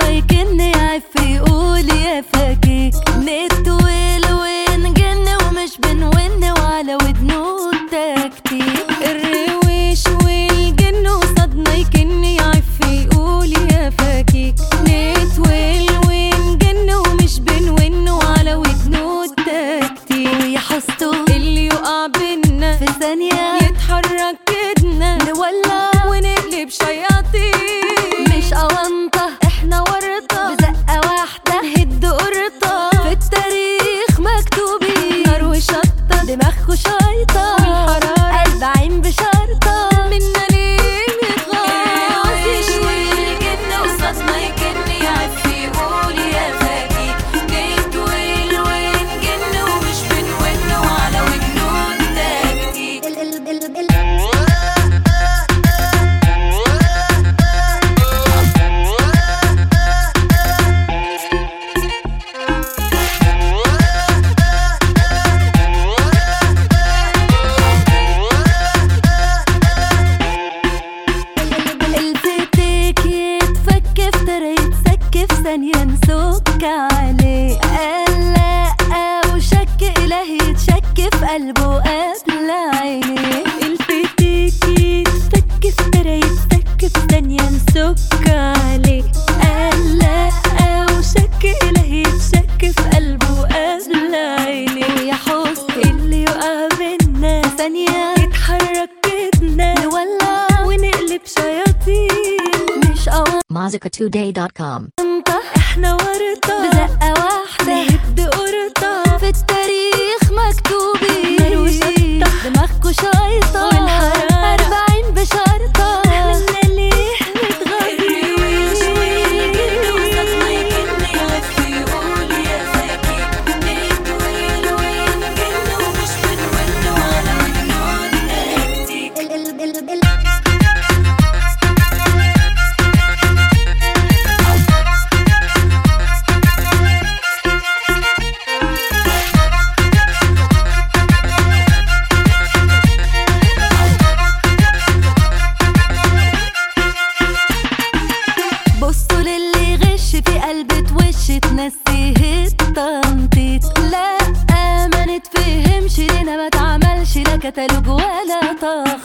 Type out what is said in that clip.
يكن يعف يقول يا فكيك نتويل ونجن ومش بنون وعلى ودنه تكتيك الرويش والجن وصدنا يكن يعف يقول يا فكيك نتويل ونجن ومش بنون وعلى ودنه تكتيك ويا حسته اللي يقع بينا في ثانية يتحرك كدنا نولع ونقلب شياطين مش أونطة احنا ورطة بزقة واحدة هد قرطة في التاريخ مكتوبين نار وشطة دماغ وشايطة والحرارة قلب عين بشرطة منا ليه نتغاظ يشوي الجن وصدنا يكن يعف يقول يا فاكي نتويل ونجن ومش بنون وعلى ودنه تكتيك الفتك يتفك افترى يتسك في ثانية نسك عليه قال لأ وشك إلهي يتشك في قلبه قبل عينيه الفتك يتفك افترى يتسك في ثانية نسك عليه قال لأ وشك إلهي يتشك في قلبه قبل عينيه ويا حسن اللي يقع بينا ثانية يتحرك كدنا نولع ونقلب شياطين مش Mozzica2day.com احنا ورطة بزقة واحدة نهد قرطة في التاريخ مكتوبين نار وشطة دماغكوا شايطة والحرارة 40 بشرطة منا ليه متغاظين وصدنا يكن يعف يقول يا فاكي نتويل ونجن ومش بنون وعلى ودنه تكتيك بصوا للي غش في قلب توش تنسيه التنطيط لا ما نتفهمش لنا ما تعملش لا كتالوج ولا طاقة